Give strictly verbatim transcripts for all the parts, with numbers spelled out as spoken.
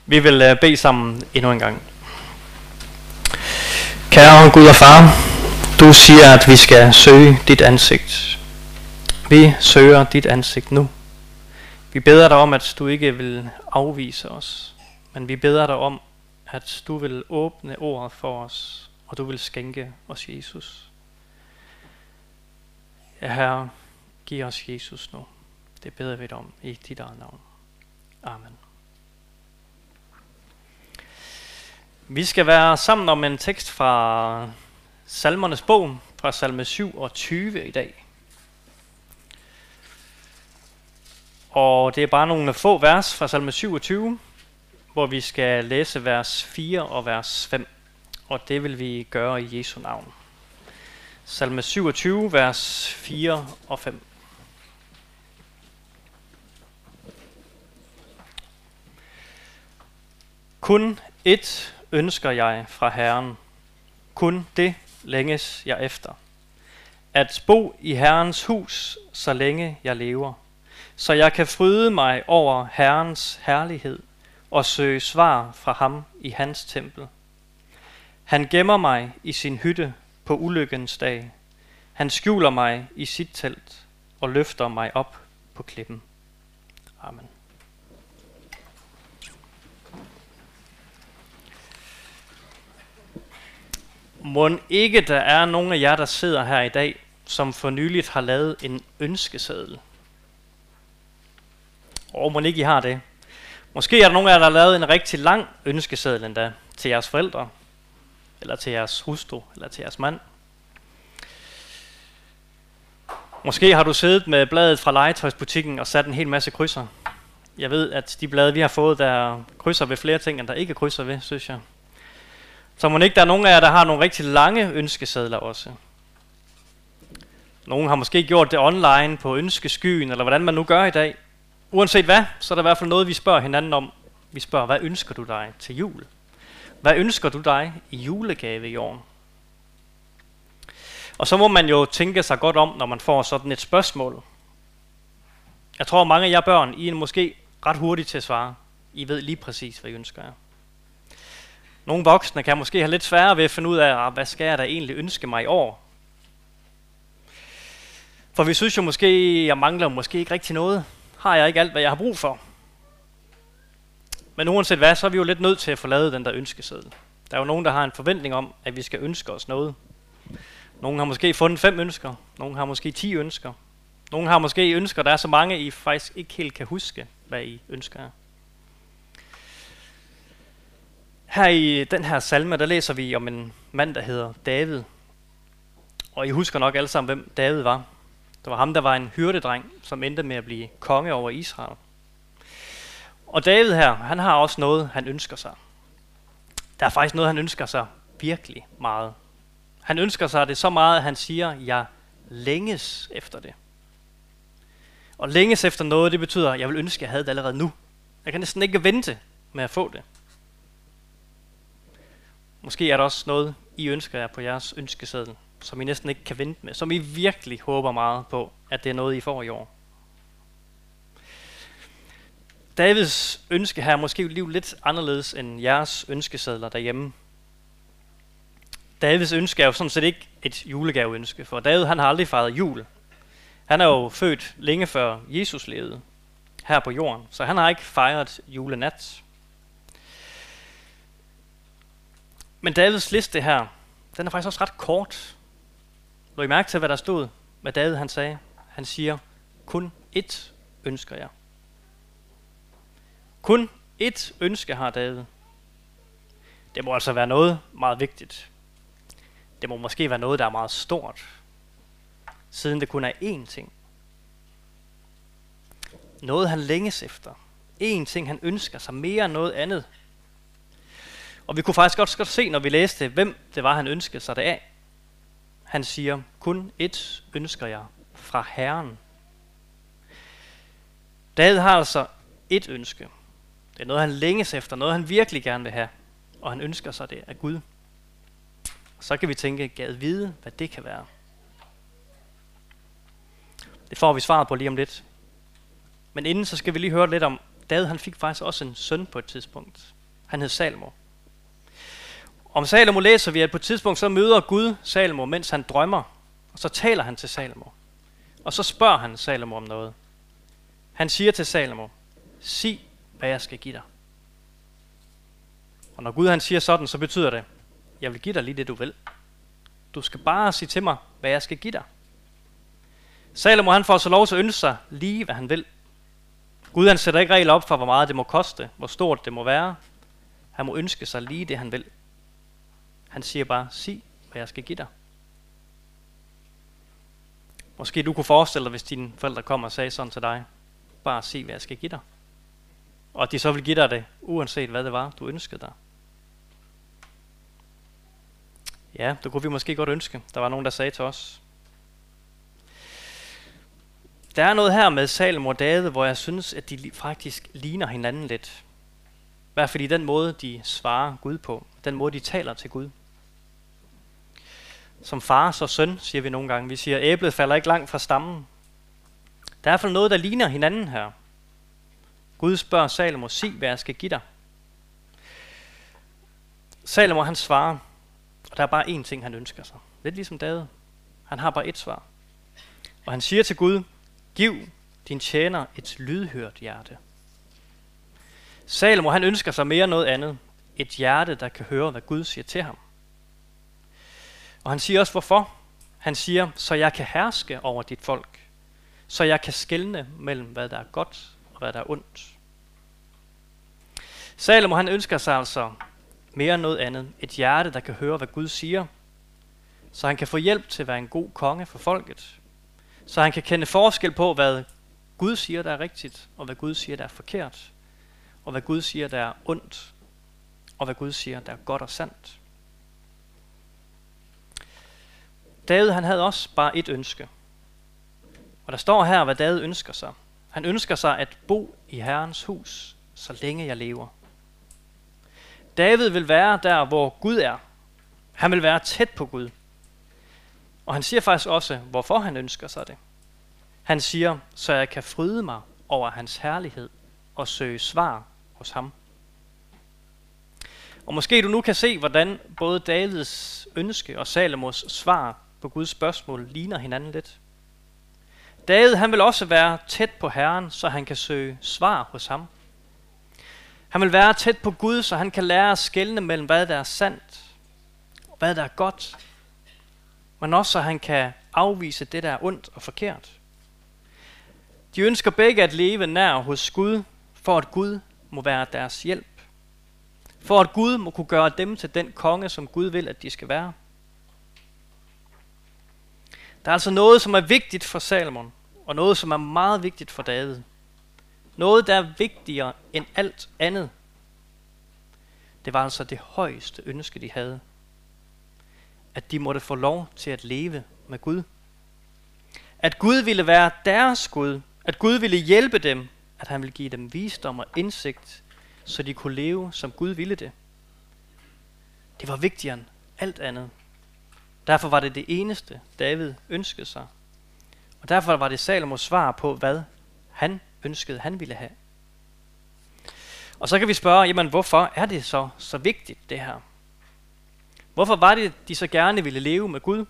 Vi vil uh, bede sammen endnu en gang. Kære Gud og Far, du siger, at vi skal søge dit ansigt. Vi søger dit ansigt nu. Vi beder dig om, at du ikke vil afvise os, men vi beder dig om, at du vil åbne ordet for os, og du vil skænke os Jesus. Ja, Herre, giv os Jesus nu. Det beder vi dig om i dit eget navn. Amen. Vi skal være sammen om en tekst fra Salmernes bog, fra salme syvogtyve i dag. Og det er bare nogle få vers fra salme syvogtyve, hvor vi skal læse vers fire og vers fem. Og det vil vi gøre i Jesu navn. Salme syvogtyve, vers fire og fem. Kun ét ønsker jeg fra Herren, kun det længes jeg efter. At bo i Herrens hus, så længe jeg lever, så jeg kan fryde mig over Herrens herlighed og søge svar fra ham i hans tempel. Han gemmer mig i sin hytte på ulykkens dag. Han skjuler mig i sit telt og løfter mig op på klippen. Amen. Mon ikke der er nogen af jer, der sidder her i dag, som for nyligt har lavet en ønskeseddel? Og mon ikke I har det? Måske er der nogen af jer, der har lavet en rigtig lang ønskeseddel endda til jeres forældre, eller til jeres hustru, eller til jeres mand. Måske har du siddet med bladet fra legetøjsbutikken og sat en hel masse krydser. Jeg ved, at de blade, vi har fået, der krydser ved flere ting, end der ikke krydser ved, synes jeg. Så må ikke der er nogen af jer, der har nogle rigtig lange ønskesedler også. Nogen har måske gjort det online på ønskeskyen, eller hvordan man nu gør i dag. Uanset hvad, så er der i hvert fald noget, vi spørger hinanden om. Vi spørger, hvad ønsker du dig til jul? Hvad ønsker du dig i julegave i år? Og så må man jo tænke sig godt om, når man får sådan et spørgsmål. Jeg tror, mange af jer børn, I er måske ret hurtigt til at svare. I ved lige præcis, hvad I ønsker jer. Nogle voksne kan måske have lidt sværere ved at finde ud af, hvad skal jeg da egentlig ønske mig i år? For vi synes jo måske, jeg mangler måske ikke rigtig noget. Har jeg ikke alt, hvad jeg har brug for? Men uanset hvad, så er vi jo lidt nødt til at få lavet den der ønskeseddel. Der er jo nogen, der har en forventning om, at vi skal ønske os noget. Nogle har måske fundet fem ønsker. Nogle har måske ti ønsker. Nogle har måske ønsker, der er så mange, I faktisk ikke helt kan huske, hvad I ønsker jer. Her i den her salme, der læser vi om en mand, der hedder David. Og I husker nok alle sammen, hvem David var. Det var ham, der var en hyrdedreng, som endte med at blive konge over Israel. Og David her, han har også noget, han ønsker sig. Der er faktisk noget, han ønsker sig virkelig meget. Han ønsker sig det så meget, at han siger, jeg længes efter det. Og længes efter noget, det betyder, at jeg vil ønske, at jeg havde det allerede nu. Jeg kan næsten ikke vente med at få det. Måske er der også noget, I ønsker jer på jeres ønskeseddel, som I næsten ikke kan vente med, som I virkelig håber meget på, at det er noget, I får i år. Davids ønske her er måske liv lidt anderledes end jeres ønskesedler derhjemme. Davids ønske er jo sådan set ikke et julegaveønske, for David han har aldrig fejret jul. Han er jo født længe før Jesus levede her på jorden, så han har ikke fejret julenat. Men Davids liste her, den er faktisk også ret kort. Lå I mærke til, hvad der stod, hvad David han sagde? Han siger, kun ét ønsker jeg. Kun ét ønske har David. Det må altså være noget meget vigtigt. Det må måske være noget, der er meget stort, siden det kun er én ting. Noget han længes efter. Én ting han ønsker sig mere end noget andet. Og vi kunne faktisk godt, godt se, når vi læste, hvem det var, han ønskede sig det af. Han siger, kun ét ønsker jeg fra Herren. David har altså ét ønske. Det er noget, han længes efter, noget han virkelig gerne vil have. Og han ønsker sig det af Gud. Så kan vi tænke, gad vide, hvad det kan være. Det får vi svaret på lige om lidt. Men inden så skal vi lige høre lidt om David han fik faktisk også en søn på et tidspunkt. Han hed Salomo. Om Salomo læser vi, at på et tidspunkt så møder Gud Salomo, mens han drømmer. Og så taler han til Salomo. Og så spørger han Salomo om noget. Han siger til Salomo, sig hvad jeg skal give dig. Og når Gud han siger sådan, så betyder det, jeg vil give dig lige det du vil. Du skal bare sige til mig, hvad jeg skal give dig. Salomo han får så lov til at ønske sig lige hvad han vil. Gud han sætter ikke regler op for hvor meget det må koste, hvor stort det må være. Han må ønske sig lige det han vil. Han siger bare, sig hvad jeg skal give dig. Måske du kunne forestille dig, hvis dine forældre kom og sagde sådan til dig, bare sig hvad jeg skal give dig. Og at de så vil give dig det, uanset hvad det var, du ønskede dig. Ja, det kunne vi måske godt ønske. Der var nogen, der sagde til os. Der er noget her med Salomo og David, hvor jeg synes, at de faktisk ligner hinanden lidt. I hvert fald i den måde, de svarer Gud på. Den måde, de taler til Gud. Som far så søn, siger vi nogle gange. Vi siger, æblet falder ikke langt fra stammen. Der er i hvert fald noget, der ligner hinanden her. Gud spørger Salomo, sig hvad jeg skal give dig. Salomo han svarer, og der er bare én ting han ønsker sig. Lidt ligesom David. Han har bare ét svar. Og han siger til Gud, giv din tjener et lydhørt hjerte. Salomo han ønsker sig mere noget andet. Et hjerte, der kan høre, hvad Gud siger til ham. Og han siger også hvorfor. Han siger, så jeg kan herske over dit folk. Så jeg kan skelne mellem, hvad der er godt og hvad der er ondt. Salomo han ønsker sig altså mere end noget andet. Et hjerte, der kan høre, hvad Gud siger. Så han kan få hjælp til at være en god konge for folket. Så han kan kende forskel på, hvad Gud siger, der er rigtigt, og hvad Gud siger, der er forkert. Og hvad Gud siger, der er ondt, og hvad Gud siger, der er godt og sandt. David han havde også bare et ønske. Og der står her, hvad David ønsker sig. Han ønsker sig at bo i Herrens hus, så længe jeg lever. David vil være der, hvor Gud er. Han vil være tæt på Gud. Og han siger faktisk også, hvorfor han ønsker sig det. Han siger, så jeg kan fryde mig over hans herlighed og søge svar hos ham. Og måske du nu kan se, hvordan både Davids ønske og Salomos svar på Guds spørgsmål ligner hinanden lidt. David han vil også være tæt på Herren, så han kan søge svar hos ham. Han vil være tæt på Gud, så han kan lære at skelne mellem, hvad der er sandt og hvad der er godt. Men også så han kan afvise det, der er ondt og forkert. De ønsker begge at leve nær hos Gud, for at Gud må være deres hjælp. For at Gud må kunne gøre dem til den konge, som Gud vil, at de skal være. Der er altså noget, som er vigtigt for Salomon, og noget, som er meget vigtigt for David. Noget, der er vigtigere end alt andet. Det var altså det højeste ønske, de havde. At de måtte få lov til at leve med Gud. At Gud ville være deres Gud. At Gud ville hjælpe dem. At han ville give dem visdom og indsigt, så de kunne leve, som Gud ville det. Det var vigtigere end alt andet. Derfor var det det eneste, David ønskede sig. Og derfor var det Salomos svar på, hvad han ønskede, han ville have. Og så kan vi spørge, jamen hvorfor er det så så vigtigt det her? Hvorfor var det, de så gerne ville leve med Gud?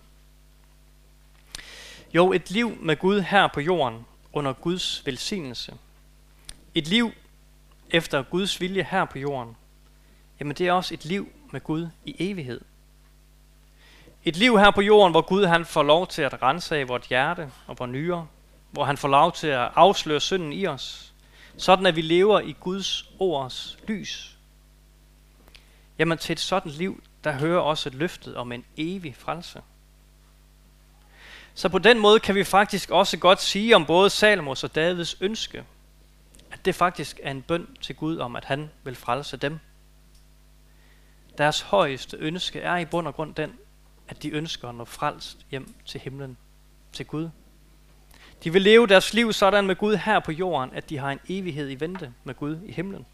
Jo, et liv med Gud her på jorden, under Guds velsignelse. Et liv efter Guds vilje her på jorden. Jamen det er også et liv med Gud i evighed. Et liv her på jorden, hvor Gud han får lov til at rense af vort hjerte og vores nyrer. Hvor han får lov til at afsløre synden i os. Sådan at vi lever i Guds ords lys. Jamen til et sådan liv, der hører også et løftet om en evig frelse. Så på den måde kan vi faktisk også godt sige om både Salomos og Davids ønske, at det faktisk er en bøn til Gud om, at han vil frelse dem. Deres højeste ønske er i bund og grund den, at de ønsker at nå frelst hjem til himlen, til Gud. De vil leve deres liv sådan med Gud her på jorden, at de har en evighed i vente med Gud i himlen.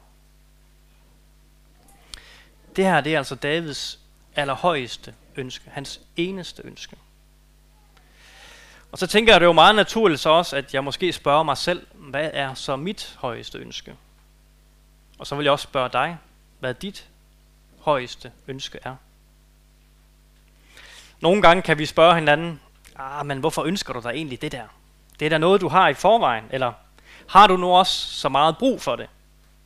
Det her, det er altså Davids allerhøjeste ønske, hans eneste ønske. Og så tænker jeg, det er jo meget naturligt så også, at jeg måske spørger mig selv, hvad er så mit højeste ønske? Og så vil jeg også spørge dig, hvad dit højeste ønske er. Nogle gange kan vi spørge hinanden, ah, men hvorfor ønsker du dig egentlig det der? Det er da noget, du har i forvejen, eller har du nu også så meget brug for det?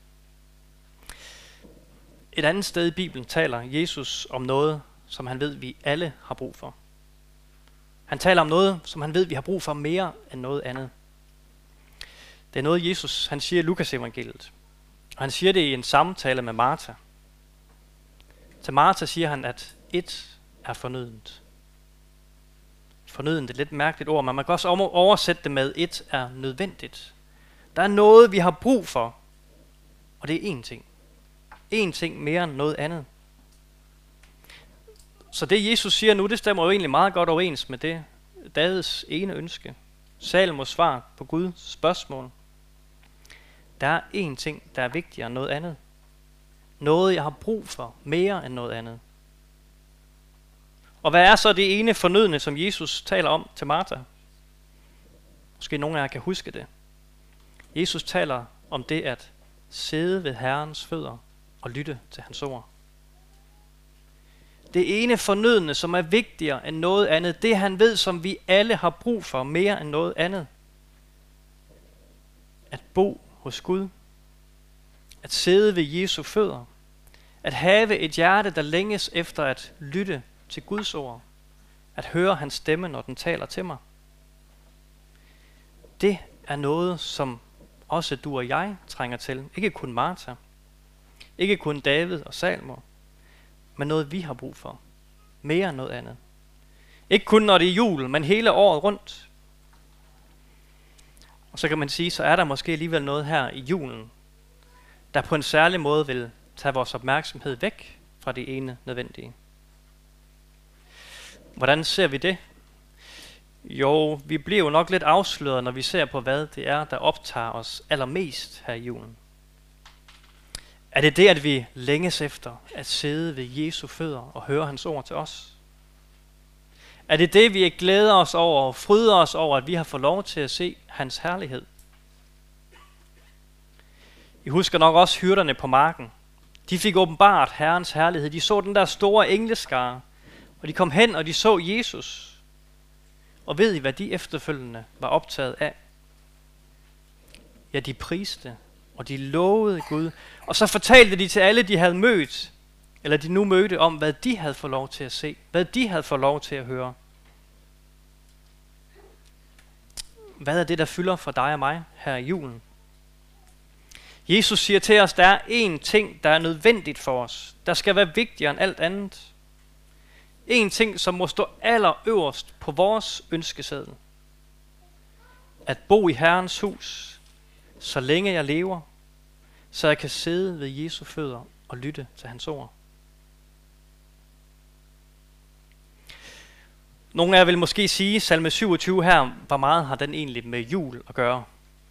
Et andet sted i Bibelen taler Jesus om noget, som han ved, vi alle har brug for. Han taler om noget, som han ved, vi har brug for mere end noget andet. Det er noget, Jesus han siger i Lukas evangeliet. Og han siger det i en samtale med Martha. Til Martha siger han, at et er fornødent. Fornødent er et lidt mærkeligt ord, men man kan også oversætte det med, et er nødvendigt. Der er noget, vi har brug for, og det er én ting. Én ting mere end noget andet. Så det Jesus siger nu, det stemmer jo egentlig meget godt overens med det Davids ene ønske. Salmos svar på Guds spørgsmål. Der er én ting, der er vigtigere end noget andet. Noget, jeg har brug for mere end noget andet. Og hvad er så det ene fornødne, som Jesus taler om til Martha? Måske nogle af jer kan huske det. Jesus taler om det at sidde ved Herrens fødder og lytte til hans ord. Det ene fornødne, som er vigtigere end noget andet, det han ved, som vi alle har brug for mere end noget andet. At bo hos Gud. At sidde ved Jesu fødder. At have et hjerte, der længes efter at lytte til Guds ord. At høre hans stemme, når den taler til mig. Det er noget, som også du og jeg trænger til. Ikke kun Martha. Ikke kun David og Salmo. Men noget vi har brug for. Mere end noget andet. Ikke kun når det er jul, men hele året rundt. Og så kan man sige, så er der måske alligevel noget her i julen, der på en særlig måde vil tage vores opmærksomhed væk fra det ene nødvendige. Hvordan ser vi det? Jo, vi bliver jo nok lidt afsløret, når vi ser på, hvad det er, der optager os allermest her i julen. Er det det, at vi længes efter at sidde ved Jesu fødder og høre hans ord til os? Er det det, vi glæder os over og fryder os over, at vi har fået lov til at se hans herlighed? I husker nok også hyrderne på marken. De fik åbenbart Herrens herlighed. De så den der store engleskare, og de kom hen, og de så Jesus. Og ved I, hvad de efterfølgende var optaget af? Ja, de priste, og de lovede Gud. Og så fortalte de til alle, de havde mødt, eller de nu mødte, om hvad de havde fået lov til at se, hvad de havde fået lov til at høre. Hvad er det, der fylder for dig og mig her i julen? Jesus siger til os, der er én ting, der er nødvendigt for os. Der skal være vigtigere end alt andet. En ting, som må stå allerøverst på vores ønskeseddel. At bo i Herrens hus, så længe jeg lever, så jeg kan sidde ved Jesu fødder og lytte til hans ord. Nogle af jer vil måske sige, salme syvogtyve her, hvor meget har den egentlig med jul at gøre?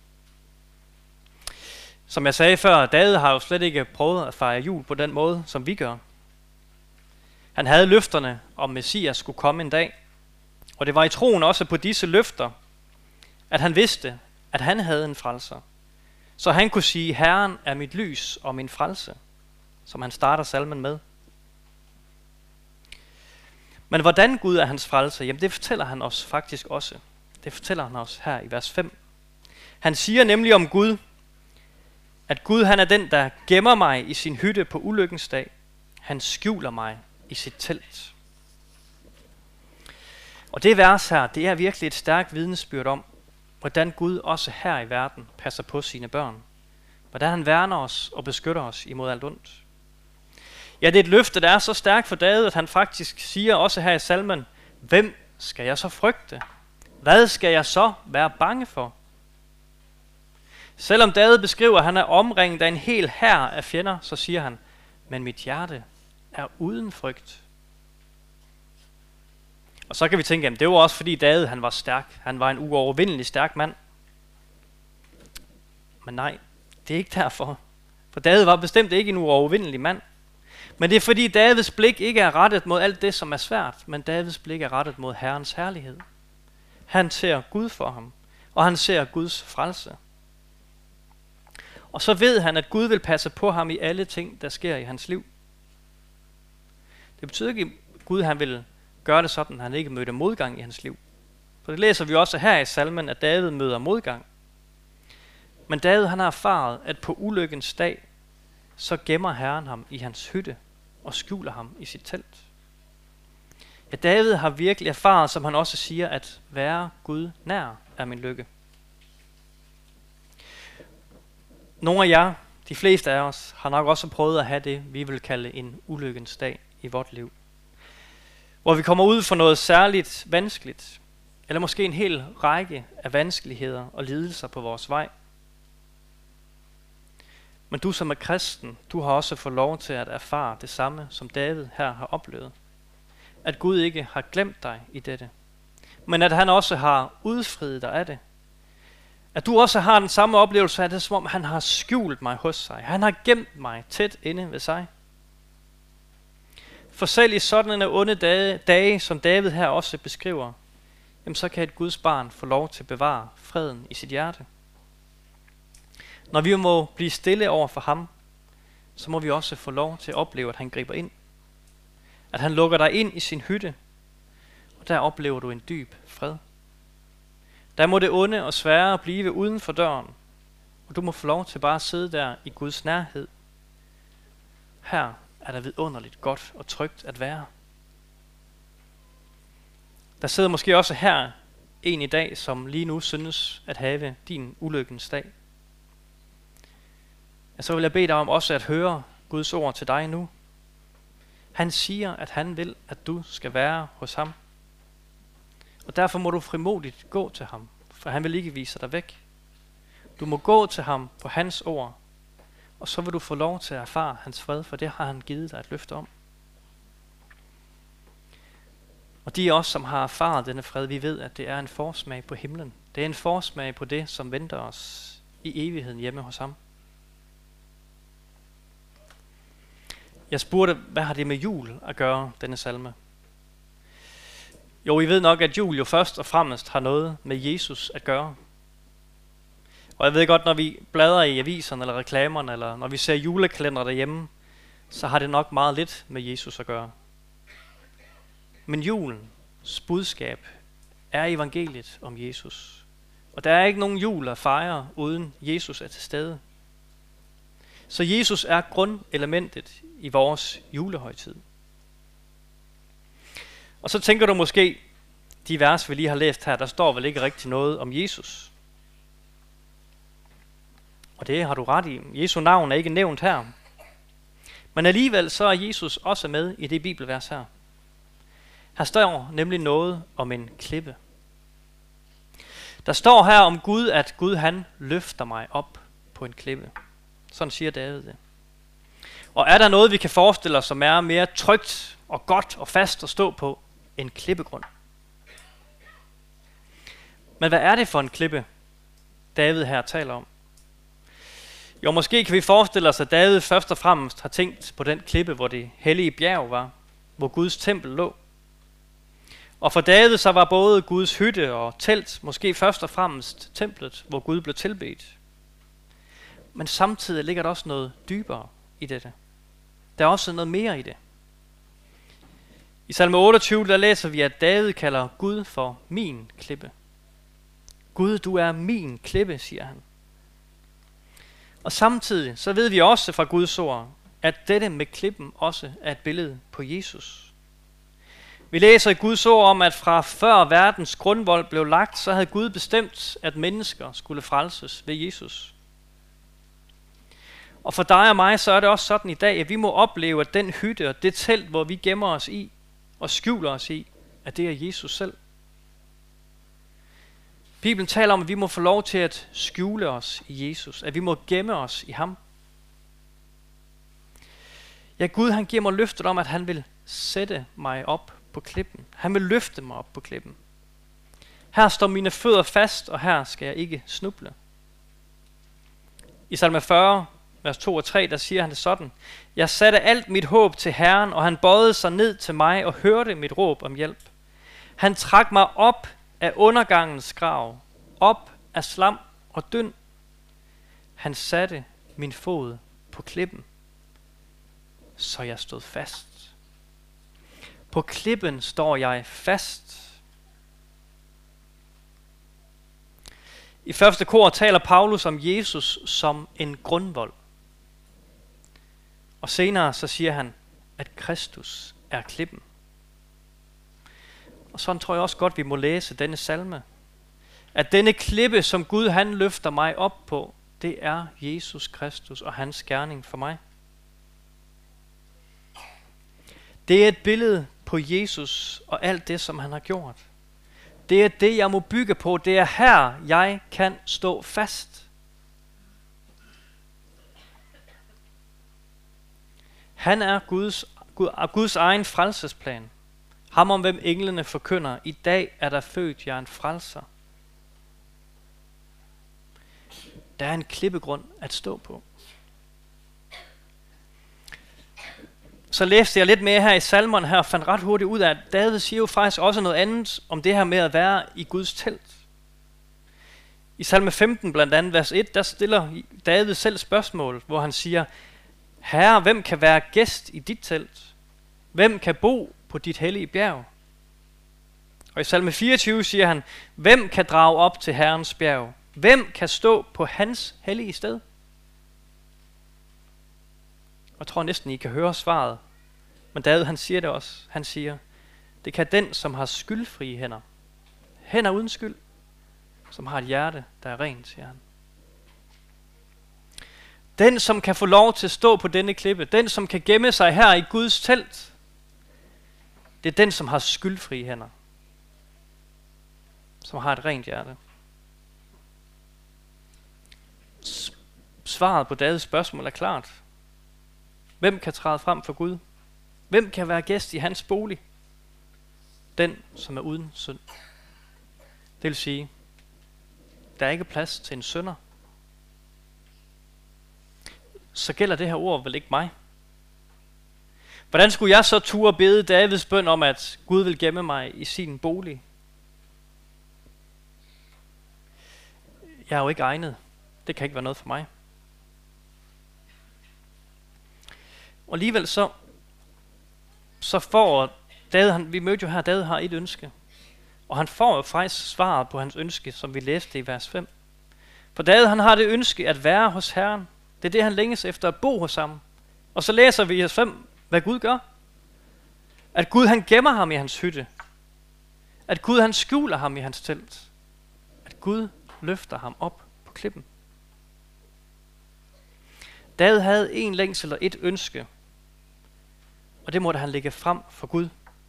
Som jeg sagde før, David har jo slet ikke prøvet at fejre jul på den måde, som vi gør. Han havde løfterne om Messias skulle komme en dag, og det var i troen også på disse løfter, at han vidste, at han havde en frelser. Så han kunne sige, Herren er mit lys og min frelse, som han starter salmen med. Men hvordan Gud er hans frelse, jamen det fortæller han os faktisk også. Det fortæller han os her i vers fem. Han siger nemlig om Gud, at Gud han er den, der gemmer mig i sin hytte på ulykkens dag. Han skjuler mig i sit telt. Og det vers her, det er virkelig et stærkt vidnesbyrd om, hvordan Gud også her i verden passer på sine børn. Hvordan han værner os og beskytter os imod alt ondt. Ja, det er et løfte, der er så stærkt for David, at han faktisk siger også her i salmen, hvem skal jeg så frygte? Hvad skal jeg så være bange for? Selvom David beskriver, at han er omringet af en hel hær af fjender, så siger han, men mit hjerte er uden frygt. Og så kan vi tænke, at det var også fordi David han var stærk. Han var en uovervindelig stærk mand. Men nej, det er ikke derfor. For David var bestemt ikke en uovervindelig mand. Men det er fordi Davids blik ikke er rettet mod alt det, som er svært, men Davids blik er rettet mod Herrens herlighed. Han ser Gud for ham, og han ser Guds frelse. Og så ved han, at Gud vil passe på ham i alle ting, der sker i hans liv. Det betyder ikke, at Gud han vil gøre det sådan, at han ikke mødte modgang i hans liv. For det læser vi også her i salmen, at David møder modgang. Men David han har erfaret, at på ulykkens dag, så gemmer Herren ham i hans hytte og skjuler ham i sit telt. Ja, David har virkelig erfaret, som han også siger, at være Gud nær er min lykke. Nogle af jer, de fleste af os, har nok også prøvet at have det, vi vil kalde en ulykkens dag i vort liv. Hvor vi kommer ud for noget særligt vanskeligt, eller måske en hel række af vanskeligheder og lidelser på vores vej. Men du som er kristen, du har også fået lov til at erfare det samme, som David her har oplevet. At Gud ikke har glemt dig i dette, men at han også har udfriet dig af det. At du også har den samme oplevelse af det, som om han har skjult mig hos sig. Han har gemt mig tæt inde ved sig. For selv i sådan en onde dage, dage, som David her også beskriver, jamen så kan et Guds barn få lov til at bevare freden i sit hjerte. Når vi må blive stille over for ham, så må vi også få lov til at opleve, at han griber ind. At han lukker dig ind i sin hytte, og der oplever du en dyb fred. Der må det onde og svære blive uden for døren, og du må få lov til bare at sidde der i Guds nærhed. Her er der vidunderligt godt og trygt at være. Der sidder måske også her en i dag, som lige nu synes at have din ulykkens dag. Og så vil jeg bede dig om også at høre Guds ord til dig nu. Han siger, at han vil, at du skal være hos ham. Og derfor må du frimodigt gå til ham, for han vil ikke vise dig væk. Du må gå til ham på hans ord, og så vil du få lov til at erfare hans fred, for det har han givet dig et løfte om. Og de af os, som har erfaret denne fred, vi ved, at det er en forsmag på himlen. Det er en forsmag på det, som venter os i evigheden hjemme hos ham. Jeg spurgte, hvad har det med jul at gøre, denne salme? Jo, I ved nok, at jul jo først og fremmest har noget med Jesus at gøre. Og jeg ved godt, når vi bladrer i aviserne eller reklamerne, eller når vi ser julekalender derhjemme, så har det nok meget lidt med Jesus at gøre. Men julens budskab er evangeliet om Jesus. Og der er ikke nogen jul at fejre, uden Jesus er til stede. Så Jesus er grundelementet i vores julehøjtid. Og så tænker du måske, de vers vi lige har læst her, der står vel ikke rigtig noget om Jesus. Og det har du ret i. Jesu navn er ikke nævnt her. Men alligevel så er Jesus også med i det bibelvers her. Her står nemlig noget om en klippe. Der står her om Gud, at Gud han løfter mig op på en klippe. Sådan siger David det. Og er der noget, vi kan forestille os, som er mere trygt og godt og fast at stå på end klippegrund? Men hvad er det for en klippe, David her taler om? Jo, måske kan vi forestille os, at David først og fremmest har tænkt på den klippe, hvor det hellige bjerg var, hvor Guds tempel lå. Og for David så var både Guds hytte og telt måske først og fremmest templet, hvor Gud blev tilbedt. Men samtidig ligger der også noget dybere i dette. Der er også noget mere i det. I salme otteogtyve, der læser vi, at David kalder Gud for min klippe. Gud, du er min klippe, siger han. Og samtidig så ved vi også fra Guds ord, at dette med klippen også er et billede på Jesus. Vi læser i Guds ord om, at fra før verdens grundvold blev lagt, så havde Gud bestemt, at mennesker skulle frelses ved Jesus. Og for dig og mig, så er det også sådan i dag, at vi må opleve, at den hytte og det telt, hvor vi gemmer os i og skjuler os i, at det er Jesus selv. Bibelen taler om, at vi må få lov til at skjule os i Jesus, at vi må gemme os i ham. Ja, Gud han giver mig løftet om, at han vil sætte mig op på klippen. Han vil løfte mig op på klippen. Her står mine fødder fast, og her skal jeg ikke snuble. I salme fyrre, vers to og tre, der siger han det sådan: Jeg satte alt mit håb til Herren, og han bøjede sig ned til mig og hørte mit råb om hjælp. Han trak mig op af undergangens grav, op af slam og døn. Han satte min fod på klippen, så jeg stod fast. På klippen står jeg fast. I første kor taler Paulus om Jesus som en grundvold. Og senere så siger han, at Kristus er klippen. Og sådan tror jeg også godt, vi må læse denne salme. At denne klippe, som Gud han løfter mig op på, det er Jesus Kristus og hans gerning for mig. Det er et billede på Jesus og alt det, som han har gjort. Det er det, jeg må bygge på. Det er her, jeg kan stå fast. Han er Guds, Gud, Guds egen frelsesplan. Ham om hvem englene forkynder, i dag er der født jer en frelser. Der er en klippegrund at stå på. Så læste jeg lidt mere her i salmerne her, og fandt ret hurtigt ud af, at David siger jo faktisk også noget andet om det her med at være i Guds telt. I salme femten blandt andet, vers et, der stiller David selv spørgsmål, hvor han siger, Herre, hvem kan være gæst i dit telt? Hvem kan bo på dit hellige bjerg? Og i salme fireogtyve siger han, hvem kan drage op til Herrens bjerg? Hvem kan stå på hans hellige sted? Og jeg tror næsten, I kan høre svaret. Men David han siger det også. Han siger, det kan den, som har skyldfrie hænder. Hænder uden skyld. Som har et hjerte, der er rent, siger han. Den, som kan få lov til at stå på denne klippe. Den, som kan gemme sig her i Guds telt. Det er den, som har skyldfrie hænder. Som har et rent hjerte. Svaret på Davids spørgsmål er klart. Hvem kan træde frem for Gud? Hvem kan være gæst i hans bolig? Den, som er uden synd. Det vil sige, der er ikke plads til en synder. Så gælder det her ord vel ikke mig. Hvordan skulle jeg så turde bede Davids bøn om, at Gud vil gemme mig i sin bolig? Jeg er jo ikke egnet. Det kan ikke være noget for mig. Og alligevel så, så får David, han, vi mødte jo her, David har et ønske. Og han får jo faktisk svaret på hans ønske, som vi læste i vers fem. For David, han har det ønske at være hos Herren. Det er det, han længes efter, at bo hos ham. Og så læser vi i vers fem, hvad Gud gør. At Gud, han gemmer ham i hans hytte. At Gud, han skjuler ham i hans telt. At Gud løfter ham op på klippen. David havde en længsel og et ønske. Og det måtte han lægge frem for Gud.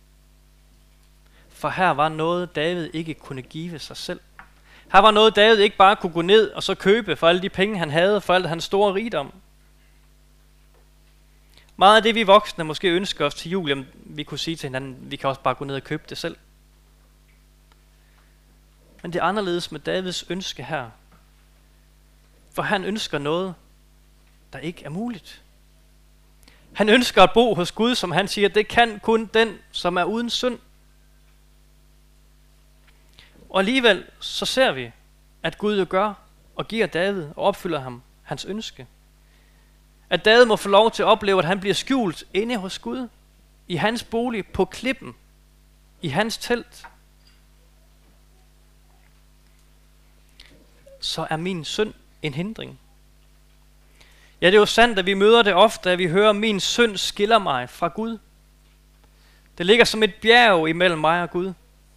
For her var noget, David ikke kunne give sig selv. Her var noget, David ikke bare kunne gå ned og så købe for alle de penge, han havde, for alt hans store rigdom. Meget af det, vi voksne måske ønsker os til jul, jamen, vi kunne sige til hinanden, vi kan også bare gå ned og købe det selv. Men det er anderledes med Davids ønske her. For han ønsker noget, der ikke er muligt. Han ønsker at bo hos Gud, som han siger, det kan kun den, som er uden synd. Og alligevel så ser vi, at Gud jo gør og giver David og opfylder ham hans ønske. At David må få lov til at opleve, at han bliver skjult inde hos Gud, i hans bolig, på klippen, i hans telt. Så er min synd en hindring. Ja, det er jo sandt, at vi møder det ofte, at vi hører, at min synd skiller mig fra Gud. Det ligger som et bjerg imellem mig og Gud.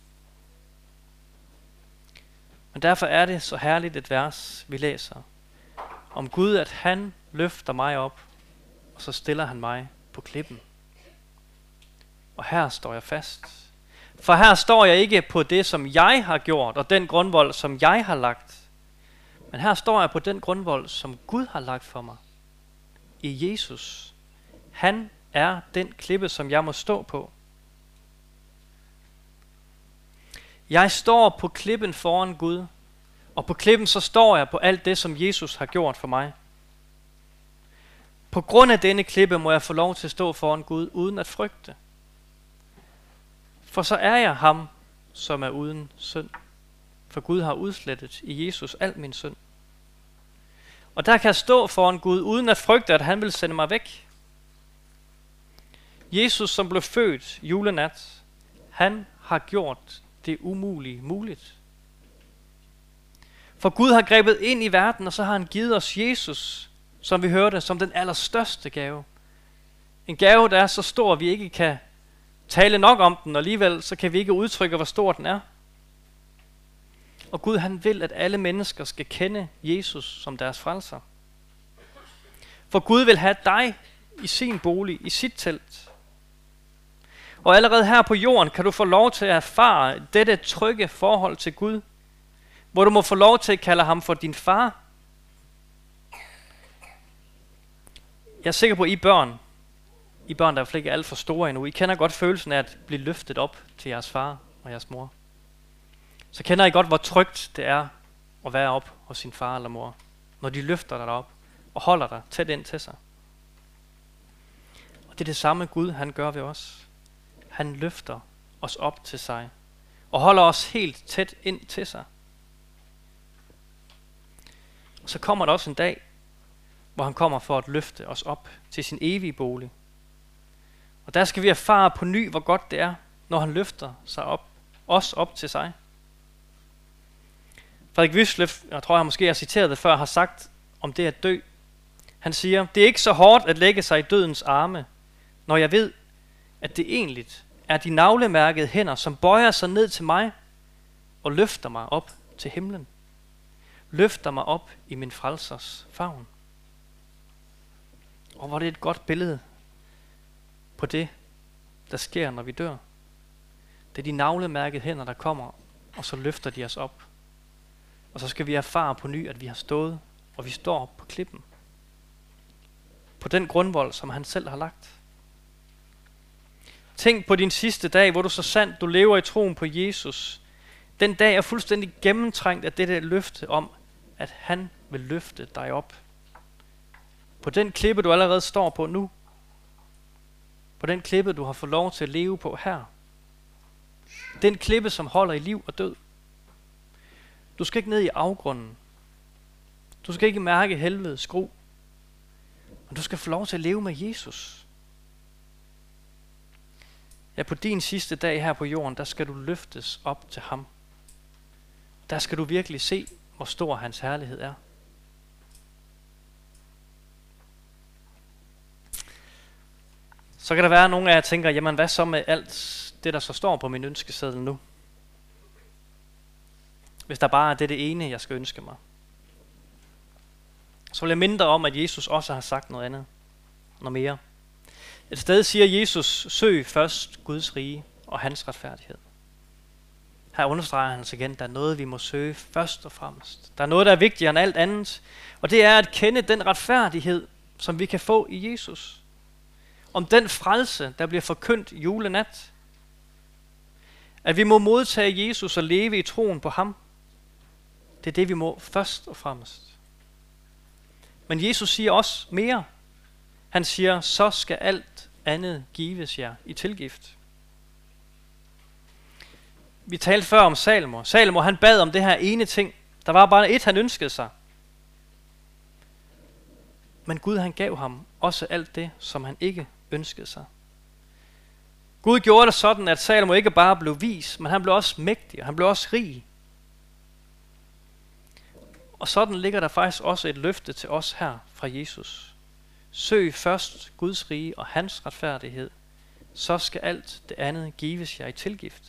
Men derfor er det så herligt et vers, vi læser. Om Gud, at han løfter mig op, og så stiller han mig på klippen. Og her står jeg fast. For her står jeg ikke på det, som jeg har gjort, og den grundvold, som jeg har lagt. Men her står jeg på den grundvold, som Gud har lagt for mig. I Jesus. Han er den klippe, som jeg må stå på. Jeg står på klippen foran Gud, og på klippen så står jeg på alt det, som Jesus har gjort for mig. På grund af denne klippe må jeg få lov til at stå foran Gud, uden at frygte. For så er jeg ham, som er uden synd. For Gud har udslettet i Jesus al min synd. Og der kan jeg stå foran Gud, uden at frygte, at han vil sende mig væk. Jesus, som blev født julenat, han har gjort det umulige muligt. For Gud har grebet ind i verden, og så har han givet os Jesus, som vi hørte, som den allerstørste gave. En gave, der er så stor, at vi ikke kan tale nok om den, og alligevel så kan vi ikke udtrykke, hvor stor den er. Og Gud, han vil, at alle mennesker skal kende Jesus som deres frelser. For Gud vil have dig i sin bolig, i sit telt. Og allerede her på jorden kan du få lov til at erfare dette trygge forhold til Gud, hvor du må få lov til at kalde ham for din far. Jeg er sikker på, at I børn, I børn, der er ikke alt for store endnu, I kender godt følelsen af at blive løftet op til jeres far og jeres mor. Så kender I godt, hvor trygt det er at være op hos sin far eller mor, når de løfter dig op og holder dig tæt ind til sig. Og det er det samme Gud, han gør ved os. Han løfter os op til sig og holder os helt tæt ind til sig. Og så kommer der også en dag, hvor han kommer for at løfte os op til sin evige bolig. Og der skal vi erfare på ny, hvor godt det er, når han løfter sig op, os op til sig. Frederik Wysløff, jeg tror jeg måske har citeret det før, har sagt om det at dø. Han siger, det er ikke så hårdt at lægge sig i dødens arme, når jeg ved, at det egentlig er de navlemærkede hænder, som bøjer sig ned til mig og løfter mig op til himlen. Løfter mig op i min frelsers favn. Og hvor det er et godt billede på det, der sker, når vi dør. Det er de navlemærkede hænder, der kommer, og så løfter de os op. Og så skal vi erfare på ny, at vi har stået, og vi står på klippen. På den grundvold, som han selv har lagt. Tænk på din sidste dag, hvor du så sandt, du lever i troen på Jesus. Den dag er fuldstændig gennemtrængt af dette løfte om, at han vil løfte dig op. På den klippe, du allerede står på nu. På den klippe, du har fået lov til at leve på her. Den klippe, som holder i liv og død. Du skal ikke ned i afgrunden. Du skal ikke mærke helvedes skru. Men du skal få lov til at leve med Jesus. Ja, på din sidste dag her på jorden, der skal du løftes op til ham. Der skal du virkelig se, hvor stor hans herlighed er. Så kan der være nogle af jer, der tænker, jamen hvad så med alt det, der så står på min ønskeseddel nu? Hvis der bare er det, det ene, jeg skal ønske mig. Så vil jeg minde dig om, at Jesus også har sagt noget andet. Noget mere. Et sted siger Jesus, søg først Guds rige og hans retfærdighed. Her understreger han sig igen, at der er noget, vi må søge først og fremmest. Der er noget, der er vigtigere end alt andet. Og det er at kende den retfærdighed, som vi kan få i Jesus. Om den frelse, der bliver forkyndt julenat. At vi må modtage Jesus og leve i troen på ham. Det er det, vi må først og fremmest. Men Jesus siger også mere. Han siger, så skal alt andet gives jer i tilgift. Vi talte før om Salomo. Salomo, han bad om det her ene ting. Der var bare et, han ønskede sig. Men Gud, han gav ham også alt det, som han ikke ønskede sig. Gud gjorde det sådan, at Salomo ikke bare blev vis, men han blev også mægtig, og han blev også rig. Og sådan ligger der faktisk også et løfte til os her fra Jesus. Søg først Guds rige og hans retfærdighed, så skal alt det andet gives jer i tilgift.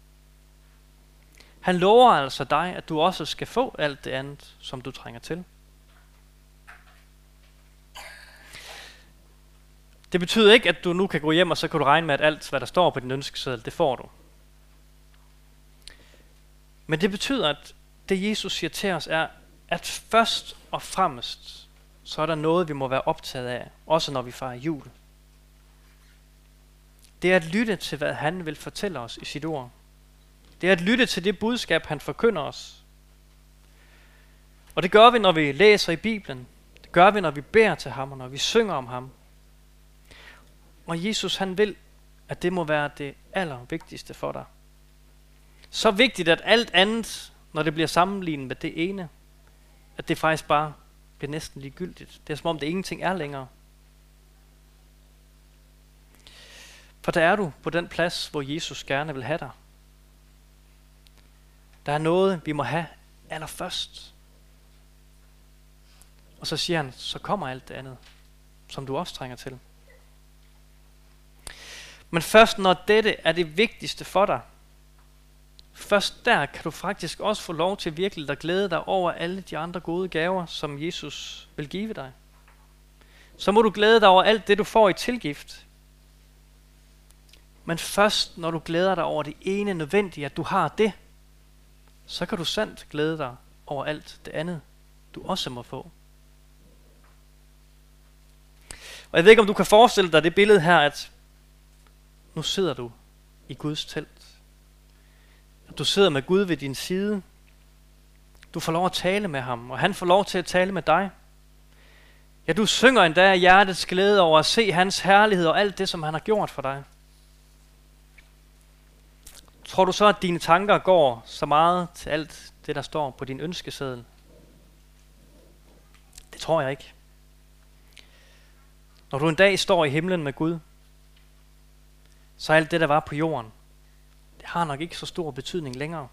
Han lover altså dig, at du også skal få alt det andet, som du trænger til. Det betyder ikke, at du nu kan gå hjem, og så kan du regne med, at alt, hvad der står på din ønskeseddel, det får du. Men det betyder, at det Jesus siger til os er, at først og fremmest, så er der noget, vi må være optaget af, også når vi fejrer jul. Det er at lytte til, hvad han vil fortælle os i sit ord. Det er at lytte til det budskab, han forkynder os. Og det gør vi, når vi læser i Bibelen. Det gør vi, når vi beder til ham, og når vi synger om ham. Og Jesus, han vil, at det må være det allervigtigste for dig. Så vigtigt, at alt andet, når det bliver sammenlignet med det ene, at det faktisk bare bliver næsten ligegyldigt. Det er som om det ingenting er længere. For der er du på den plads, hvor Jesus gerne vil have dig. Der er noget, vi må have allerførst. Og så siger han, så kommer alt det andet, som du også trænger til. Men først når dette er det vigtigste for dig, først der kan du faktisk også få lov til virkelig at glæde dig over alle de andre gode gaver, som Jesus vil give dig. Så må du glæde dig over alt det, du får i tilgift. Men først når du glæder dig over det ene nødvendige, at du har det, så kan du sandt glæde dig over alt det andet, du også må få. Og jeg ved ikke, om du kan forestille dig det billede her, at nu sidder du i Guds telt. Du sidder med Gud ved din side. Du får lov at tale med ham, og han får lov til at tale med dig. Ja, du synger endda af hjertets glæde over at se hans herlighed og alt det, som han har gjort for dig. Tror du så, at dine tanker går så meget til alt det, der står på din ønskeseddel? Det tror jeg ikke. Når du en dag står i himlen med Gud, så alt det, der var på jorden, det har nok ikke så stor betydning længere.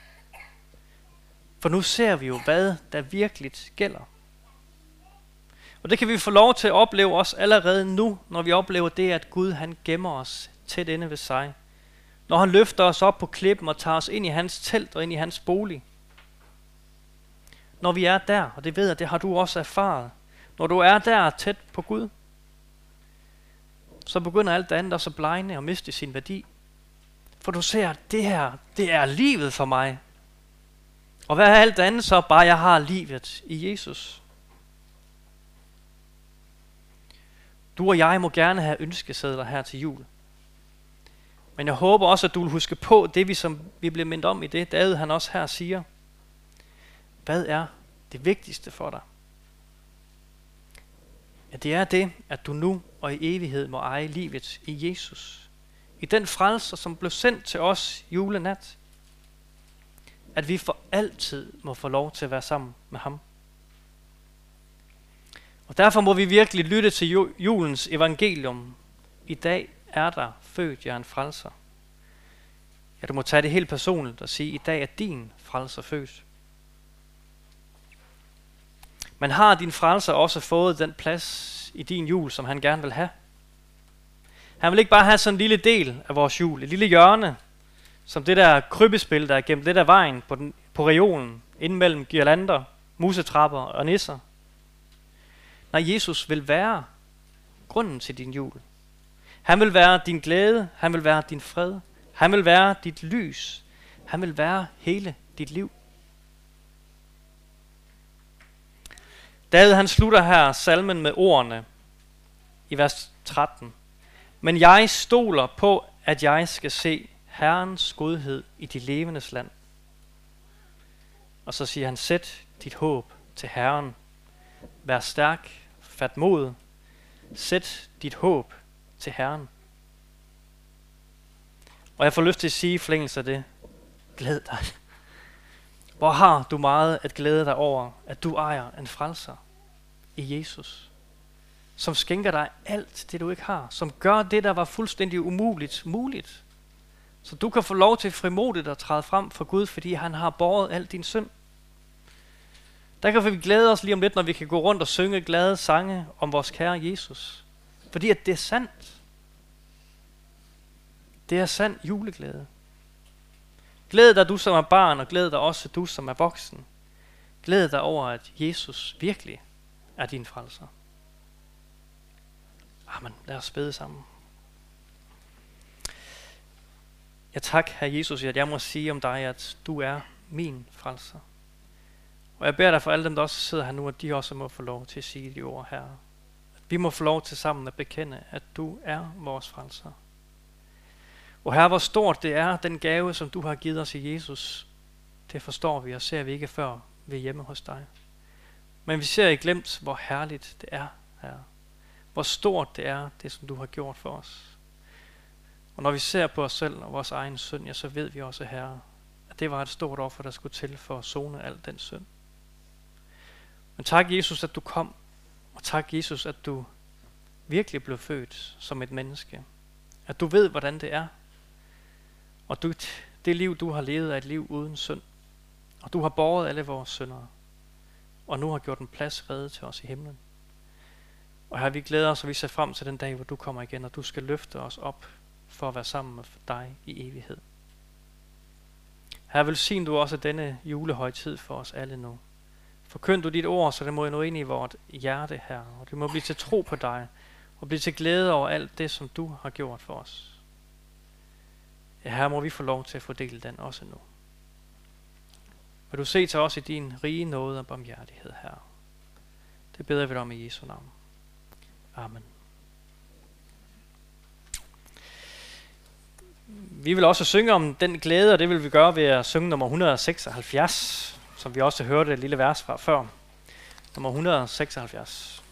For nu ser vi jo, hvad der virkelig gælder. Og det kan vi få lov til at opleve også allerede nu, når vi oplever det, at Gud han gemmer os tæt inde ved sig. Når han løfter os op på klippen og tager os ind i hans telt og ind i hans bolig. Når vi er der, og det ved jeg, det har du også erfaret. Når du er der tæt på Gud, så begynder alt det andet også at blegne og miste sin værdi. For du ser, at det her, det er livet for mig. Og hvad er alt det andet så? Bare jeg har livet i Jesus. Du og jeg må gerne have ønskesedler her til jul. Men jeg håber også, at du vil huske på det, vi, som vi blev mindet om i det. David han også her siger. Hvad er det vigtigste for dig? Ja, det er det, at du nu og i evighed må eje livet i Jesus. I den frelser, som blev sendt til os julenat. At vi for altid må få lov til at være sammen med ham. Og derfor må vi virkelig lytte til julens evangelium. I dag er der født jer en frelser. Ja, du må tage det helt personligt og sige, i dag er din frelser født. Men har din frelser også fået den plads i din jul, som han gerne vil have? Han vil ikke bare have sådan en lille del af vores jul, et lille hjørne, som det der krybespil, der er gemt lidt af vejen på, den, på reolen, inden mellem girlander, musetrapper og nisser. Nej, Jesus vil være grunden til din jul. Han vil være din glæde, han vil være din fred, han vil være dit lys, han vil være hele dit liv. David han slutter her salmen med ordene i vers tretten. Men jeg stoler på, at jeg skal se Herrens godhed i de levendes land. Og så siger han, sæt dit håb til Herren. Vær stærk, fat mod. Sæt dit håb til Herren. Og jeg får lyst til at sige i forlængelse af det, glæd dig. Hvor har du meget at glæde dig over, at du ejer en frelser i Jesus, som skænker dig alt det, du ikke har, som gør det, der var fuldstændig umuligt, muligt. Så du kan få lov til frimodigt at træde frem for Gud, fordi han har båret al din synd. Der kan vi glæde os lige om lidt, når vi kan gå rundt og synge glade sange om vores kære Jesus. Fordi at det er sandt. Det er sand juleglæde. Glæd dig, du som er barn, og glæd dig også, du som er voksen. Glæd dig over, at Jesus virkelig er din frelser. Amen. Lad os bede sammen. Ja, tak, Herre Jesus, at jeg må sige om dig, at du er min frelser. Og jeg beder dig for alle dem, der også sidder her nu, at de også må få lov til at sige de ord her. At vi må få lov til sammen at bekende, at du er vores frelser. Og Herre, hvor stort det er, den gave, som du har givet os i Jesus, det forstår vi og ser vi ikke før vi er hjemme hos dig. Men vi ser i glemt, hvor herligt det er, Herre. Hvor stort det er, det som du har gjort for os. Og når vi ser på os selv og vores egen synd, ja, så ved vi også, Herre, at det var et stort offer, der skulle til for at sone al den synd. Men tak, Jesus, at du kom. Og tak, Jesus, at du virkelig blev født som et menneske. At du ved, hvordan det er. Og du, det liv, du har levet, er et liv uden synd. Og du har båret alle vores syndere. Og nu har gjort en plads rede til os i himlen. Og her vi glæder os, og vi ser frem til den dag, hvor du kommer igen, og du skal løfte os op for at være sammen med dig i evighed. Her velsign du også denne julehøjtid for os alle nu. Forkynd du dit ord, så det må nå ind i vort hjerte, her, og det må blive til tro på dig, og blive til glæde over alt det, som du har gjort for os. Ja, her må vi få lov til at fordele den også nu. Vil du se til os i din rige nåde og barmhjertighed, Herre. Det beder vi dig om i Jesu navn. Amen. Vi vil også synge om den glæde, og det vil vi gøre ved at synge nummer et hundrede og seksoghalvfjerds, som vi også hørte et lille vers fra før. Nummer et hundrede og seksoghalvfjerds.